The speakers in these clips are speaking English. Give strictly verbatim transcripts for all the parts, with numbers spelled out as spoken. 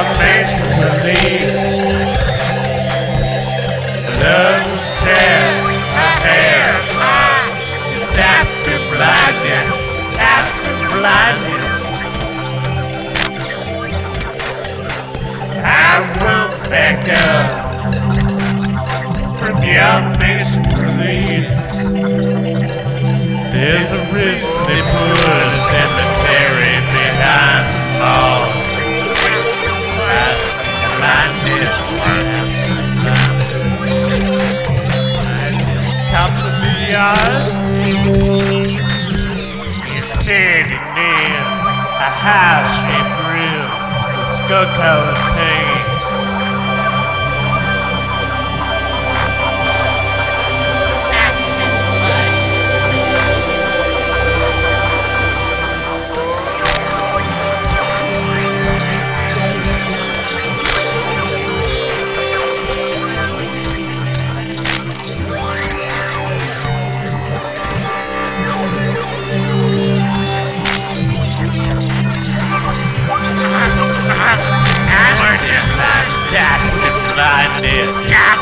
amazing release. Love will tear my hair apart. It's aspen blindness, aspen blindness. I won't back up from your amazing release. There's a risk they put a cemetery behind the mall. Aspen blindness, aspen blindness. Come to the yard. You're sitting near a house-shaped grill with skull-colored paint. Aspen blindness,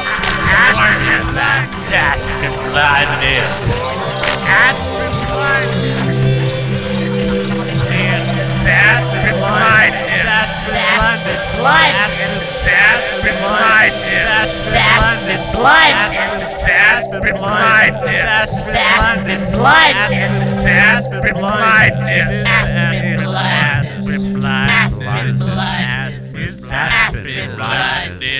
aspen blindness, aspen blindness, aspen blindness, aspen blindness, aspen blindness, aspen blindness, aspen blindness, aspen blindness, aspen blindness, aspen blindness, aspen blindness.